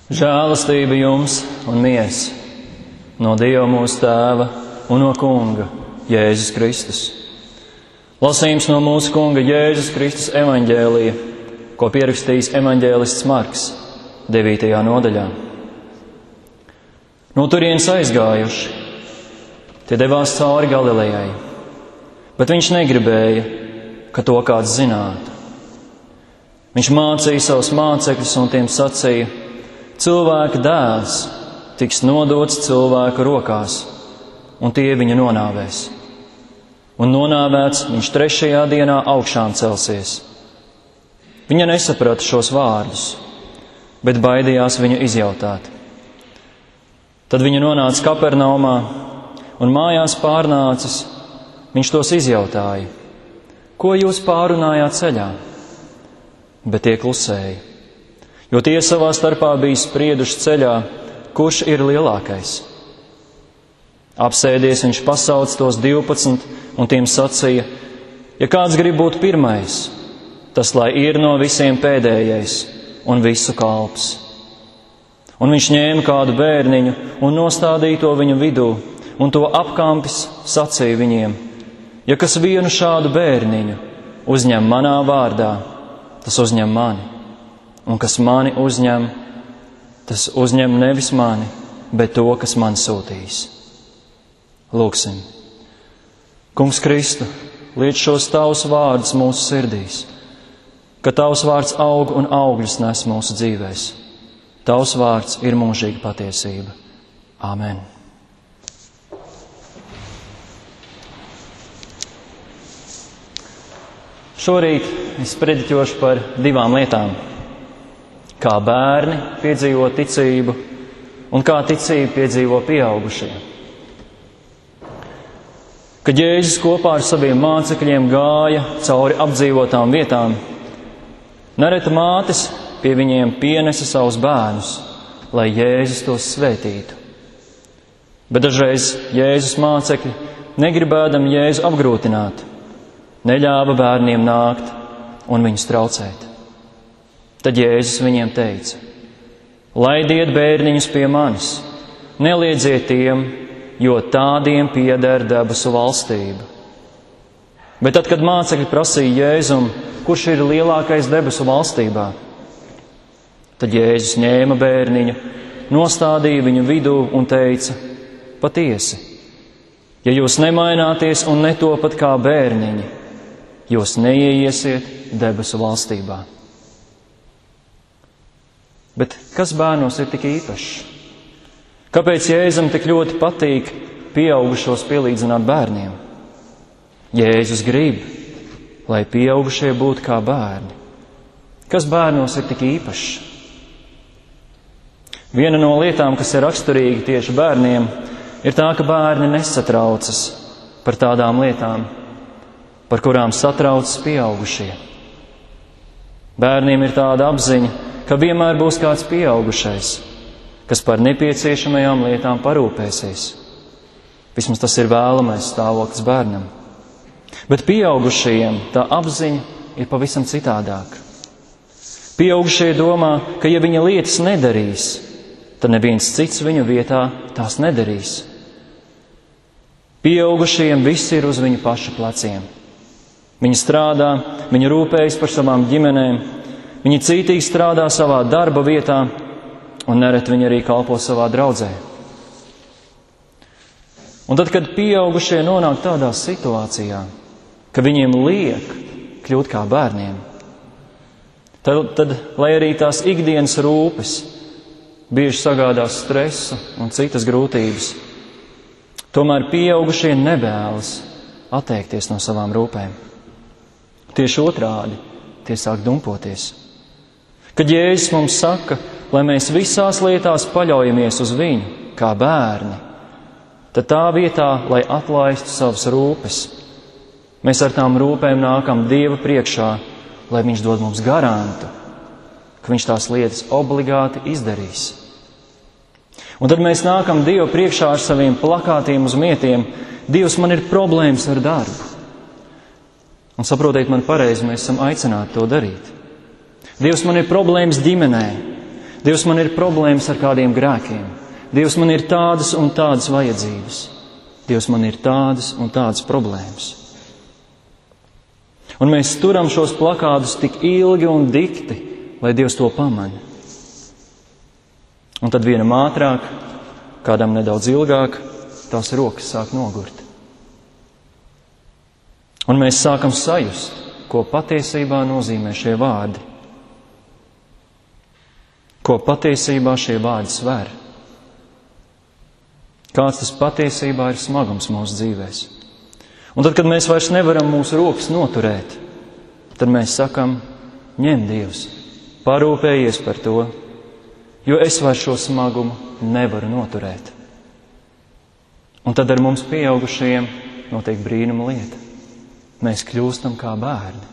Žēlastība jums un miers no Dieva mūsu Tēva un no Kunga Jēzus Kristus. Lasījums no mūsu Kunga Jēzus Kristus evaņģēlija, ko pierakstījis evaņģēlists Marks 9. nodaļā. No turienes aizgājuši, tie devās cauri Galilejai, bet viņš negribēja, ka to kāds zinātu. Viņš mācīja savus mācekļus un tiem sacīja: cilvēka dēls tiks nodots cilvēku rokās, un tie viņu nonāvēs. Un nonāvēts viņš 3. dienā augšām celsies. Viņa nesaprata šos vārdus, bet baidījās viņu izjautāt. Tad viņa nonāca Kapernaumā, un mājās pārnācis, viņš tos izjautāja: ko jūs pārunājāt ceļā? Bet tie klusēja, jo tie savā starpā bija sprieduši ceļā, kurš ir lielākais. Apsēdies viņš pasauc tos 12 un tiem sacīja: ja kāds grib būt pirmais, tas lai ir no visiem pēdējais un visu kalps. Un viņš ņēma kādu bērniņu un nostādīja to viņu vidū, un to apkampis sacīja viņiem: ja kas vienu šādu bērniņu uzņem manā vārdā, tas uzņem mani. Un kas mani uzņem, tas uzņem nevis mani, bet to, kas man sūtījis. Lūksim. Kungs Kristu, liec šos tavus vārdus mūsu sirdīs, ka tavs vārds aug un augļus nes mūsu dzīvēs. Tavs vārds ir mūžīga patiesība. Āmen. Šorīt es prediķošu par 2 lietām. Kā bērni piedzīvo ticību un kā ticību piedzīvo pieaugušie. Kad Jēzus kopā ar saviem mācekļiem gāja cauri apdzīvotām vietām, nereti mātes pie viņiem pienesa savus bērnus, lai Jēzus tos svētītu. Bet dažreiz Jēzus mācekļi, negribēdami Jēzu apgrūtināt, neļāva bērniem nākt un viņus traucēt. Tad Jēzus viņiem teica: laidiet bērniņus pie manis, neliedziet tiem, jo tādiem pieder debesu valstība. Bet tad, kad mācekļi prasīja Jēzum, kurš ir lielākais debesu valstībā, tad Jēzus ņēma bērniņu, nostādīja viņu vidū un teica: patiesi, ja jūs nemaināties un netopat kā bērniņi, jūs neieiesiet debesu valstībā. Bet kas bērnos ir tik īpašs? Kāpēc Jēzum tik ļoti patīk pieaugušos pielīdzināt bērniem? Jēzus grib, lai pieaugušie būtu kā bērni. Kas bērnos ir tik īpašs? Viena no lietām, kas ir raksturīga tieši bērniem, ir tā, ka bērni nesatraucas par tādām lietām, par kurām satraucas pieaugušie. Bērniem ir tāda apziņa, ka vienmēr būs kāds pieaugušais, kas par nepieciešamajām lietām parūpēsies. Vismaz tas ir vēlamais stāvoklis bērnam. Bet pieaugušajiem tā apziņa ir pavisam citādāka. Pieaugušie domā, ka ja viņa lietas nedarīs, tad neviens cits viņu vietā tās nedarīs. Pieaugušajiem viss ir uz viņu pašu pleciem. Viņi strādā, viņi rūpējas par savām ģimenēm, viņi cītīgi strādā savā darba vietā, un nereti viņi arī kalpo savā draudzē. Un tad, kad pieaugušie nonāk tādā situācijā, ka viņiem liek kļūt kā bērniem, tad lai arī tās ikdienas rūpes bieži sagādās stresu un citas grūtības, tomēr pieaugušie nevēlas atteikties no savām rūpēm. Tieši otrādi, tie sāk dumpoties. Kad Jēzus mums saka, lai mēs visās lietās paļaujamies uz viņu, kā bērni, tad tā vietā, lai atlaistu savas rūpes, mēs ar tām rūpēm nākam Dieva priekšā, lai viņš dod mums garantu, ka viņš tās lietas obligāti izdarīs. Un tad mēs nākam Dievu priekšā ar saviem plakātiem uz mietiem: Dievs, man ir problēmas ar darbu. Un saprotiet man pareizi, mēs esam aicināti to darīt. Dievs, man ir problēmas ģimenē. Dievs, man ir problēmas ar kādiem grēkiem. Dievs, man ir tādas un tādas vajadzības. Dievs, man ir tādas un tādas problēmas. Un mēs turam šos plakādus tik ilgi un dikti, lai Dievs to pamana. Un tad vienam ātrāk, kādam nedaudz ilgāk, tās rokas sāk nogurt. Un mēs sākam sajust, ko patiesībā nozīmē šie vārdi. Ko patiesībā šie vārdi sver. Kāds tas patiesībā ir smagums mūsu dzīvēs. Un tad, kad mēs vairs nevaram mūsu rokas noturēt, tad mēs sakam, ņem Dievs, parūpējies par to, jo es vairs šo smagumu nevaru noturēt. Un tad ar mums pieaugušajiem notiek brīnuma lieta. Mēs kļūstam kā bērni.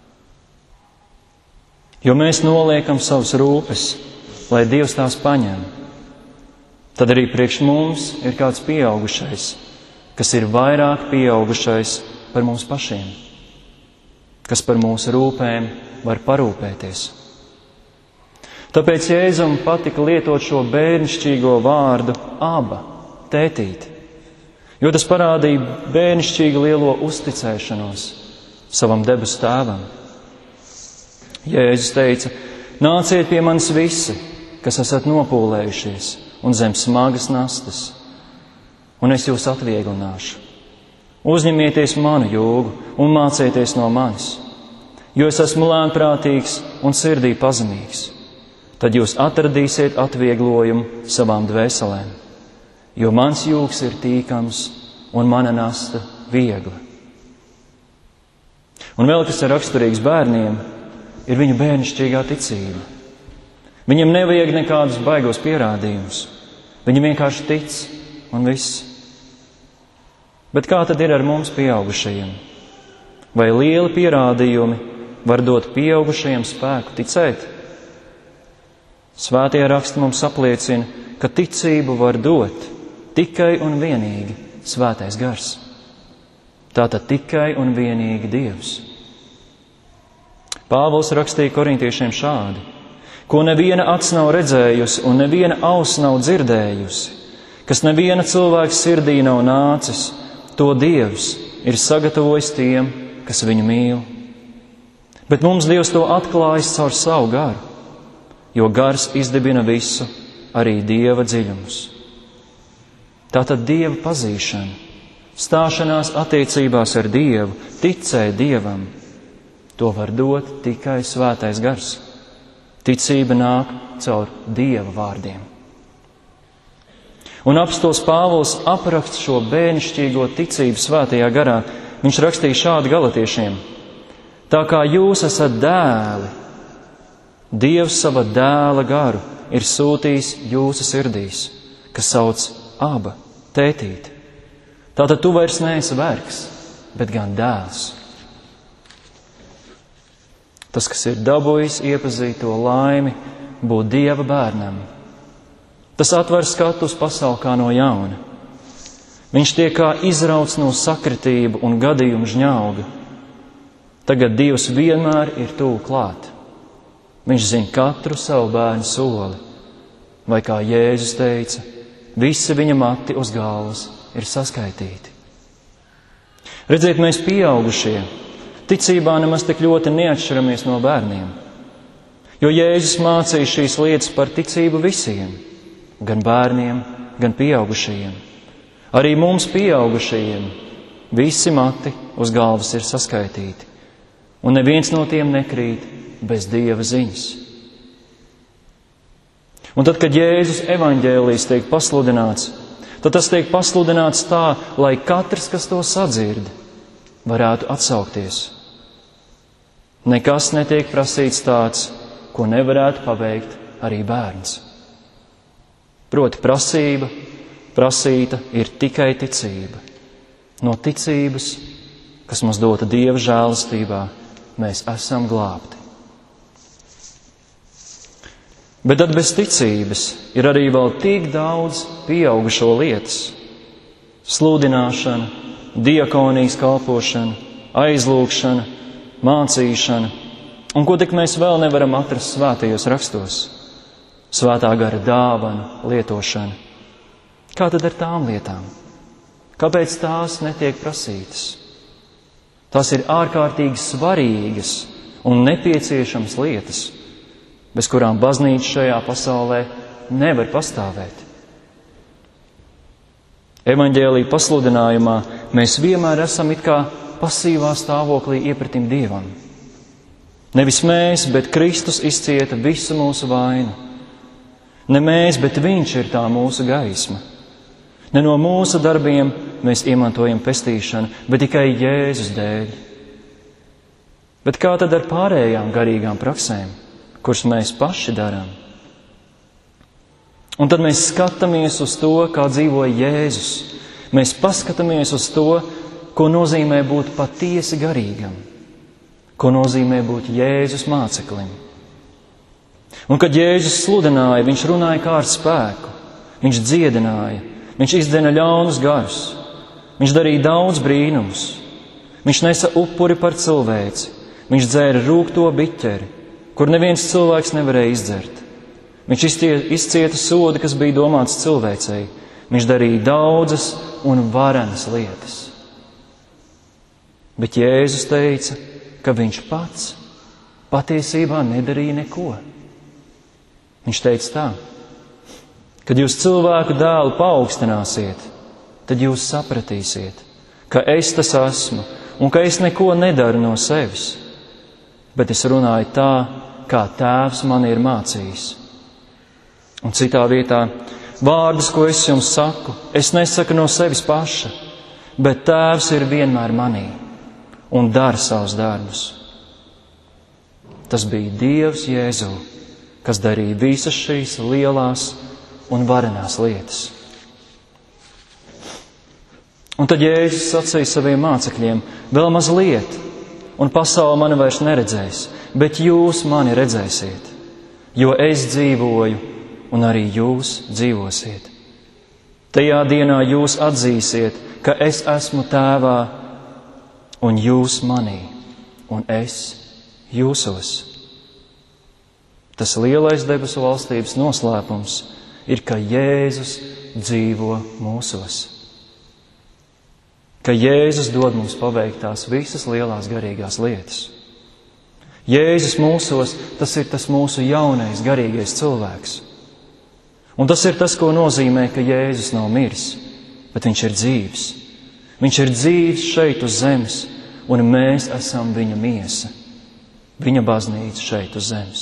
Jo mēs noliekam savas rūpes, lai Dievs tās paņem. Tad arī priekš mums ir kāds pieaugušais, kas ir vairāk pieaugušais par mums pašiem, kas par mūsu rūpēm var parūpēties. Tāpēc Jēzum patika lietot šo bērnišķīgo vārdu aba, tētīt, jo tas parādīja bērnišķīgi lielo uzticēšanos savam debesu tēvam. Jēzus teica, nāciet pie manis visi, kas esat nopūlējušies un zem smagas nastas, un es jūs atvieglināšu. Uzņemieties manu jūgu un mācieties no manis, jo es esmu lēnprātīgs un sirdī pazemīgs. Tad jūs atradīsiet atvieglojumu savām dvēselēm, jo mans jūgs ir tīkams un mana nasta viegla. Un vēl kas ir raksturīgs bērniem, ir viņu bērnišķīgā ticība. Viņam nevajag nekādus baigos pierādījumus. Viņi vienkārši tic un viss. Bet kā tad ir ar mums pieaugušajiem? Vai lieli pierādījumi var dot pieaugušajiem spēku ticēt? Svētie raksti mums apliecina, ka ticību var dot tikai un vienīgi Svētais Gars. Tātad tikai un vienīgi Dievs. Pāvils rakstīja korintiešiem šādi, ko neviena acs nav redzējusi un neviena auss nav dzirdējusi, kas neviena cilvēka sirdī nav nācis, to Dievs ir sagatavojis tiem, kas viņu mīl. Bet mums Dievs to atklājas caur savu garu, jo gars izdibina visu, arī Dieva dziļumus. Tātad Dieva pazīšana, stāšanās attiecībās ar Dievu, ticēt Dievam, to var dot tikai Svētais Gars. Ticība nāk caur Dieva vārdiem. Un apostols Pāvils apraksta šo bērnišķīgo ticību Svētajā garā. Viņš rakstīja šādi Galatiešiem: tā kā jūs esat dēli, Dievs sava dēla garu ir sūtījis jūsu sirdīs, kas sauc aba, tētīt. Tātad tu vairs neesi vergs, bet gan dēls. Tas, kas ir dabūjis iepazīt to laimi, būt Dieva bērnam. Tas atver skatu uz pasauli kā no jauna. Viņš tiek kā izrauts no sakritību un gadījumu žņauga. Tagad Dievs vienmēr ir tuvu klāt. Viņš zina katru savu bērnu soli. Vai kā Jēzus teica, visi viņa mati uz galvas ir saskaitīti. Redziet, mēs pieaugušie ticībā nemaz tik ļoti neatšķiramies no bērniem. Jo Jēzus mācīja šīs lietas par ticību visiem, gan bērniem, gan pieaugušajiem. Arī mums pieaugušajiem visi mati uz galvas ir saskaitīti, un neviens no tiem nekrīt bez Dieva ziņas. Un tad, kad Jēzus evaņģēlijs tiek pasludināts, tad tas tiek pasludināts tā, lai katrs, kas to sadzird, varētu atsaukties. Nekas netiek prasīts tāds, ko nevarētu paveikt arī bērns. Proti prasīta ir tikai ticība. No ticības, kas mums dota Dieva žēlastībā, mēs esam glābti. Bet tad bez ticības ir arī vēl tik daudz pieaugušo lietas. Sludināšana, diakonijas kalpošana, aizlūgšana, mācīšana, un ko tik mēs vēl nevaram atrast svētajos rakstos. Svētā gara dāvanu lietošana. Kā tad ar tām lietām? Kāpēc tās netiek prasītas? Tās ir ārkārtīgi svarīgas un nepieciešamas lietas, bez kurām baznīca šajā pasaulē nevar pastāvēt. Evaņģēlija pasludinājumā mēs vienmēr esam it kā pasīvā stāvoklī iepratim Dievam. Nevis mēs, bet Kristus izcieta visu mūsu vainu. Ne mēs, bet Viņš ir tā mūsu gaisma. Ne no mūsu darbiem mēs iemantojam pestīšanu, bet tikai Jēzus dēļ. Bet kā tad ar pārējām garīgām praksēm, kuras mēs paši darām? Un tad mēs skatāmies uz to, kā dzīvoja Jēzus. Mēs paskatāmies uz to, ko nozīmē būt patiesi garīgam, ko nozīmē būt Jēzus māceklim. Un kad Jēzus sludināja, viņš runāja kā ar spēku, viņš dziedināja, viņš izdzena ļaunus garus, viņš darīja daudz brīnumus, viņš nesa upuri par cilvēci, viņš dzēra rūgto biķeri, kur neviens cilvēks nevarēja izdzert. Viņš izcieta sodu, kas bija domāts cilvēcei, viņš darīja daudzas un varenas lietas. Bet Jēzus teica, ka viņš pats patiesībā nedarīja neko. Viņš teica tā: kad jūs cilvēku dēlu paaugstināsiet, tad jūs sapratīsiet, ka es tas esmu un ka es neko nedaru no sevis, bet es runāju tā, kā Tēvs man ir mācījis. Un citā vietā: vārdus, ko es jums saku, es nesaku no sevis paša, bet Tēvs ir vienmēr manī un dara savus darbus. Tas bija Dievs Jēzū, kas darīja visas šīs lielās un varenās lietas. Un tad Jēzus sacīja saviem mācekļiem: vēl mazliet, un pasaule mani vairs neredzēs, bet jūs mani redzēsiet, jo es dzīvoju, un arī jūs dzīvosiet. Tajā dienā jūs atzīsiet, ka es esmu Tēvā, un jūs manī, un es jūsos. Tas lielais debesu valstības noslēpums ir, ka Jēzus dzīvo mūsos. Ka Jēzus dod mums paveikt tās visas lielās garīgās lietas. Jēzus mūsos, tas ir tas mūsu jaunais garīgais cilvēks. Un tas ir tas, ko nozīmē, ka Jēzus nav miris, bet viņš ir dzīvs. Viņš ir dzīvs šeit uz zemes, un mēs esam viņa miesa, viņa baznīca šeit uz zemes.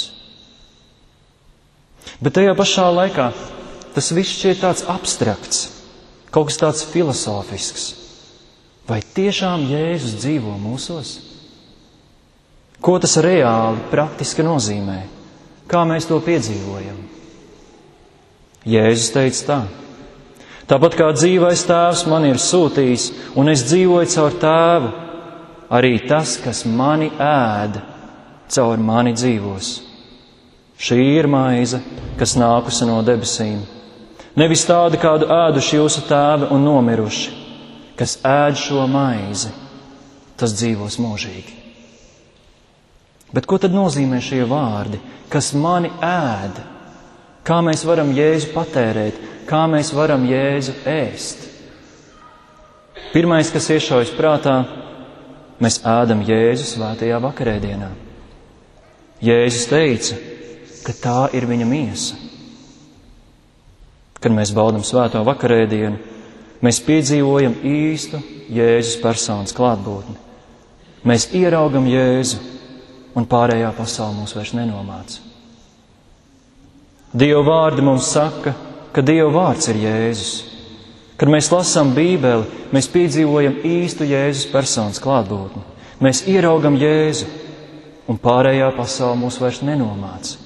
Bet tajā pašā laikā tas viss šķiet tāds abstrakts, kaut kas tāds filosofisks. Vai tiešām Jēzus dzīvo mūsos? Ko tas reāli, praktiski nozīmē? Kā mēs to piedzīvojam? Jēzus teica tā: tāpat kā dzīvais Tēvs man ir sūtījis, un es dzīvoju caur Tēvu, arī tas, kas mani ēd, caur mani dzīvos. Šī ir maize, kas nākusi no debesīm. Nevis tāda, kādu ēduši jūsu tēvi un nomiruši. Kas ēd šo maizi, tas dzīvos mūžīgi. Bet ko tad nozīmē šie vārdi, kas mani ēd? Kā mēs varam Jēzu patērēt? Kā mēs varam Jēzu ēst? Pirmais, kas iešaujas prātā, mēs ēdam Jēzu svētajā vakarēdienā. Jēzus teica, ka tā ir viņa miesa. Kad mēs baudam svēto vakarēdienu, mēs piedzīvojam īstu Jēzus personas klātbūtni. Mēs ieraugam Jēzu, un pārējā pasaule mūs vairs nenomāca. Dieva vārdi mums saka, ka Dieva vārds ir Jēzus. Kad mēs lasām Bībeli, mēs piedzīvojam īstu Jēzus personas klātbūtni. Mēs ieraugam Jēzu, un pārējā pasaule mūs vairs nenomāca.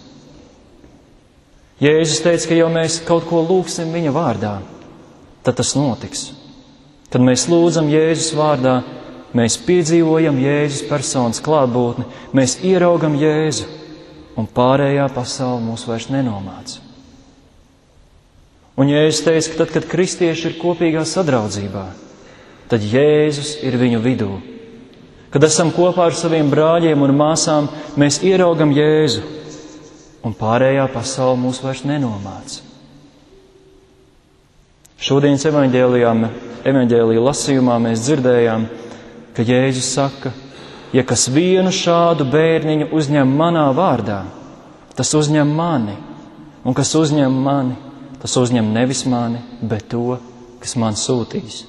Jēzus teica, ka jau mēs kaut ko lūgsim viņa vārdā, tad tas notiks. Kad mēs lūdzam Jēzus vārdā, mēs piedzīvojam Jēzus personas klātbūtni, mēs ieraugam Jēzu, un pārējā pasaule mūs vairs nenomāca. Un Jēzus teica, ka tad, kad kristieši ir kopīgā sadraudzībā, tad Jēzus ir viņu vidū. Kad esam kopā ar saviem brāļiem un māsām, mēs ieraugam Jēzu. un pārējā pasaule mūs vairs nenomāca. Šodienas evaņģēlija lasījumā mēs dzirdējām, ka Jēzus saka, ja kas vienu šādu bērniņu uzņem manā vārdā, tas uzņem mani, un kas uzņem mani, tas uzņem nevis mani, bet to, kas man sūtīs.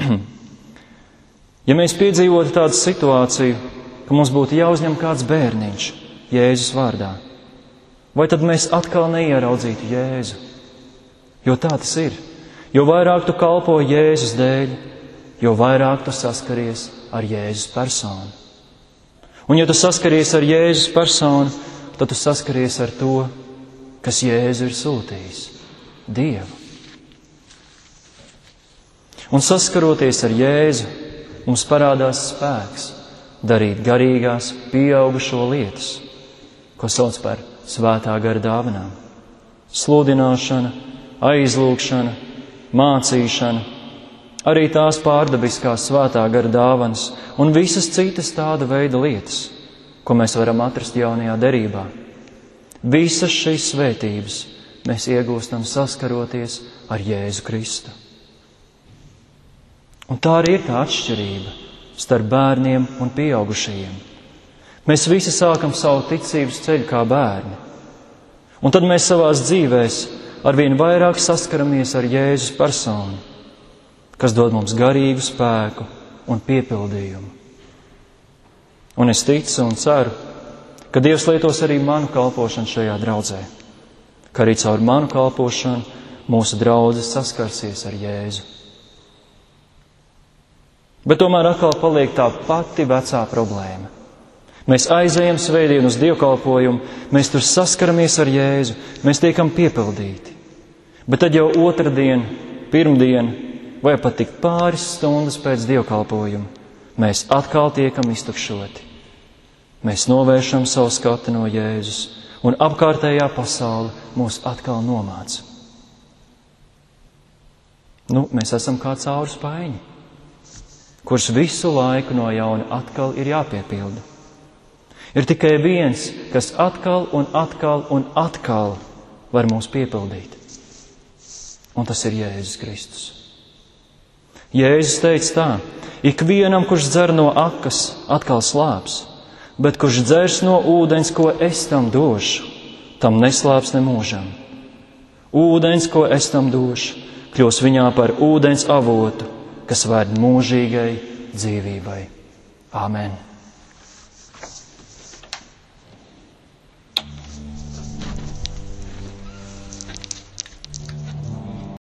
Ja mēs piedzīvotu tādu situāciju, ka mums būtu jāuzņem kāds bērniņš Jēzus vārdā, vai tad mēs atkal neieraudzītu Jēzu? Jo tā tas ir. Jo vairāk tu kalpo Jēzus dēļ, jo vairāk tu saskaries ar Jēzus personu. Un ja tu saskaries ar Jēzus personu, tad tu saskaries ar to, kas Jēzu ir sūtījis – Dievu. Un saskaroties ar Jēzu, mums parādās spēks darīt garīgās pieaugušo lietas, ko sauc par svētā gara dāvanām. Sludināšana, aizlūgšana, mācīšana, arī tās pārdabiskās svētā gara dāvanas un visas citas tāda veida lietas, ko mēs varam atrast jaunajā derībā. Visas šīs svētības mēs iegūstam saskaroties ar Jēzu Kristu. Un tā arī ir tā atšķirība starp bērniem un pieaugušajiem. Mēs visi sākam savu ticības ceļu kā bērni. Un tad mēs savās dzīvēs arvien vairāk saskaramies ar Jēzus personu, kas dod mums garīgu spēku un piepildījumu. Un es ticu un ceru, ka Dievs lietos arī manu kalpošanu šajā draudzē, ka arī caur manu kalpošanu mūsu draudzes saskarsies ar Jēzu. Bet tomēr atkal paliek tā pati vecā problēma. Mēs aizejam svētdien uz dievkalpojumu, mēs tur saskaramies ar Jēzu, mēs tiekam piepildīti. Bet tad jau otrdien, pirmdien vai pat tik pāris stundas pēc dievkalpojuma mēs atkal tiekam iztukšoti. Mēs novēršam savu skatu no Jēzus un apkārtējā pasaule mūs atkal nomāca. Mēs esam kā cauri spaiņi, kurš visu laiku no jauna atkal ir jāpiepilda. Ir tikai viens, kas atkal un atkal un atkal var mūs piepildīt. Un tas ir Jēzus Kristus. Jēzus teica tā, ikvienam, kurš dzer no akas, atkal slāps, bet kurš dzers no ūdens, ko es tam došu, tam neslāps nemūžam. Ūdens, ko es tam došu, kļūs viņā par ūdens avotu, kas ved mūžīgai dzīvībai. Āmen.